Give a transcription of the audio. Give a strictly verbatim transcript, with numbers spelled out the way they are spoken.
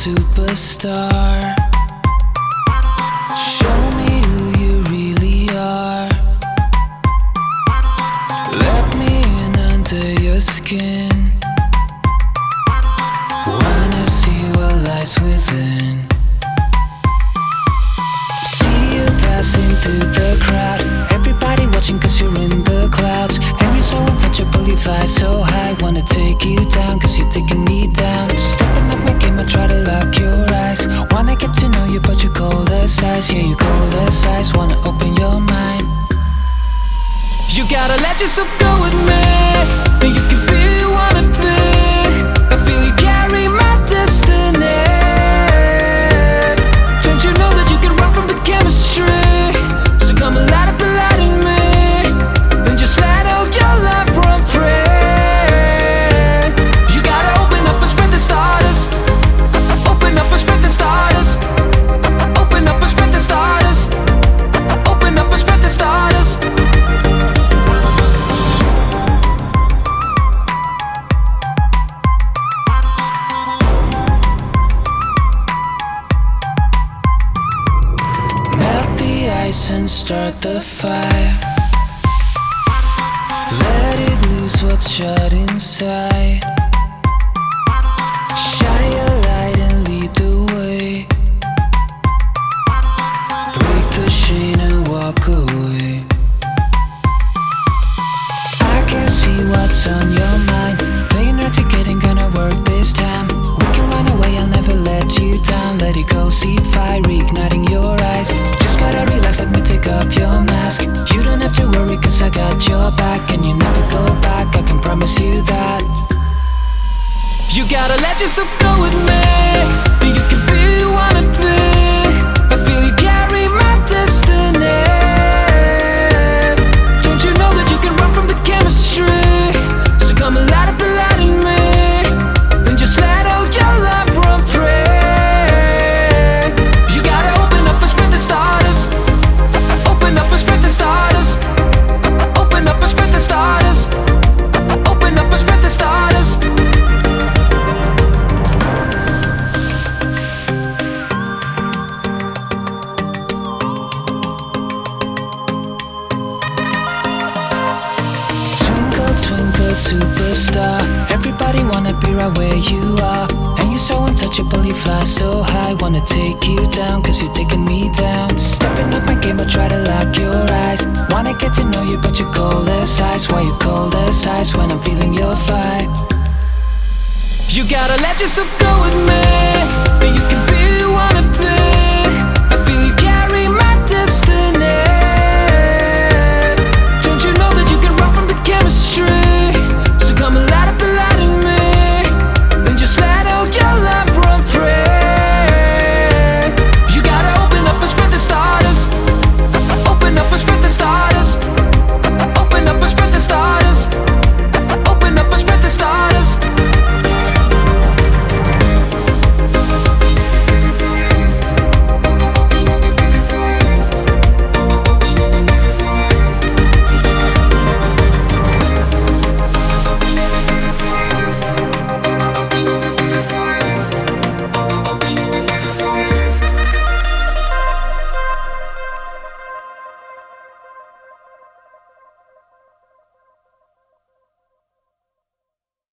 superstar. Show me who you really are. Let me in under your skin. Wanna see what lies within. See you passing through the crowd. Everybody watching cause you're in the clouds. And you're so untouchable, you fly so high. Wanna take you down cause you're taking me down. Stepping up my game, I try to lock your eyes. Wanna get to know you but you cold as ice. Yeah, you cold as ice, wanna open your mind. You gotta let yourself go with me, and you can be who you wanna be. I feel you carry my destiny. Don't you know that you can run from the chemistry? So come and light up the light in me, and just let out your love run free. You gotta open up and spread the stardust. Open up and spread the stardust. Open up and spread the stardust. Open up and spread the stardust. And start the fire. Let it loose what's shut inside. Shine your light and lead the way. Break the chain and walk away. I can see what's on your mind. Playing hard to get ain't gonna work this time. We can run away, I'll never let you down. Let it go, see fire igniting your eyes. Just gotta relax, let me take off your mask. You don't have to worry cause I got your back. And you never go back, I can promise you that. You gotta let yourself go with me, and you can be who you wanna be. I feel you carry my destiny. Don't you know that you can run from the chemistry? So come and light up the light in me, and just let out your love run free. You gotta open up and spread the stardust. Open up and spread the stardust. Open up and spread the stardust. Open up and spread the stardust. Twinkle, twinkle, superstar. Everybody wanna be right where you are. And you're so untouchable, you fly so high. Wanna take you down cause you're taking me down. Stepping up my game, I try to lock your eyes. Wanna get to know you but you're cold as ice. Why you cold as ice when I'm feeling your vibe? You gotta let yourself go with me,